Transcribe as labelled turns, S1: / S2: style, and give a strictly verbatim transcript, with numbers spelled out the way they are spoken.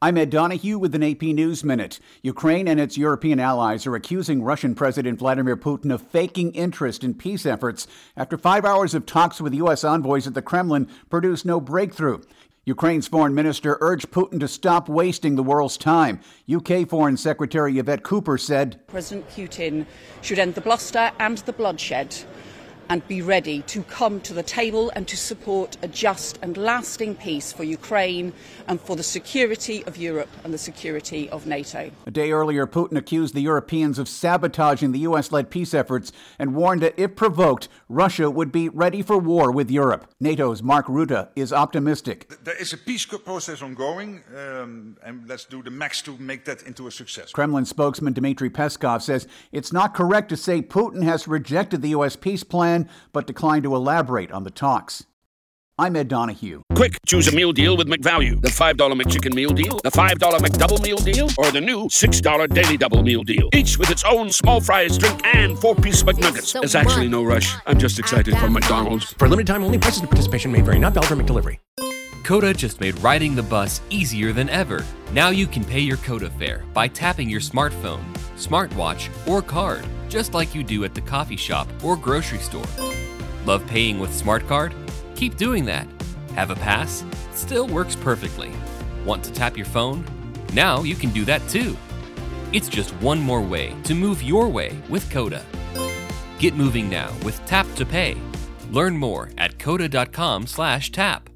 S1: I'm Ed Donahue with an A P News Minute. Ukraine and its European allies are accusing Russian President Vladimir Putin of faking interest in peace efforts after five hours of talks with U S envoys at the Kremlin produced no breakthrough. Ukraine's foreign minister urged Putin to stop wasting the world's time. U K Foreign Secretary Yvette Cooper said,
S2: President Putin should end the bluster and the bloodshed and be ready to come to the table and to support a just and lasting peace for Ukraine and for the security of Europe and the security of NATO.
S1: A day earlier, Putin accused the Europeans of sabotaging the U S-led peace efforts and warned that if provoked, Russia would be ready for war with Europe. NATO's Mark Rutte is optimistic.
S3: There is a peace process ongoing, um, and let's do the max to make that into a success.
S1: Kremlin spokesman Dmitry Peskov says it's not correct to say Putin has rejected the U S peace plan, but declined to elaborate on the talks. I'm Ed Donahue.
S4: Quick, choose a meal deal with McValue. The five dollar McChicken meal deal, the five dollar McDouble meal deal, or the new six dollar Daily Double meal deal. Each with its own small fries, drink, and four-piece McNuggets. There's actually no rush. I'm just excited for McDonald's.
S5: For limited time only, prices and participation may vary. Not valid for McDelivery.
S6: Coda just made riding the bus easier than ever. Now you can pay your Coda fare by tapping your smartphone, smartwatch, or card, just like you do at the coffee shop or grocery store. Love paying with Smart Card? Keep doing that. Have a pass? Still works perfectly. Want to tap your phone? Now you can do that too. It's just one more way to move your way with Coda. Get moving now with Tap to Pay. Learn more at coda dot com slash tap.